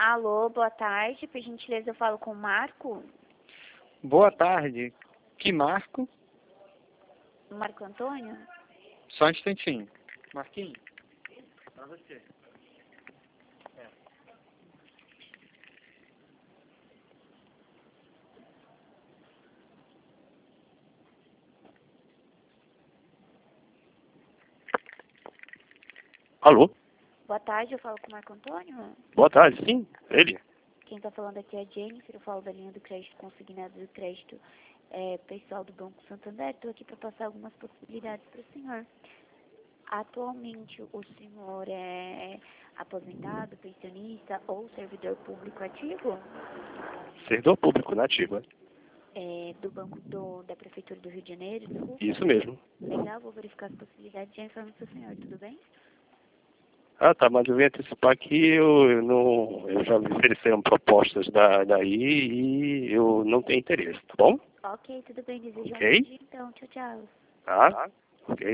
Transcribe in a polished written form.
Alô, boa tarde. Por gentileza, eu falo com o Marco. Boa tarde. Que Marco? Marco Antônio? Só um instantinho. Marquinhos, pra você. Alô? Boa tarde, eu falo com o Marco Antônio. Boa tarde, sim, ele. Quem está falando aqui é a Jennifer, eu falo da linha do crédito consignado do crédito pessoal do Banco Santander. Estou aqui para passar algumas possibilidades para o senhor. Atualmente, o senhor é aposentado, pensionista ou servidor público ativo? Servidor público nativo, Do Banco da Prefeitura do Rio de Janeiro, desculpa. Isso mesmo. Legal, vou verificar as possibilidades e já informo para o senhor, tudo bem? Ah, tá, mas eu vim antecipar que eu já me ofereceram propostas daí e eu não tenho interesse, tá bom? Ok, tudo bem, desejo um Ok. bom dia então, tchau, tchau. Tá? Ok.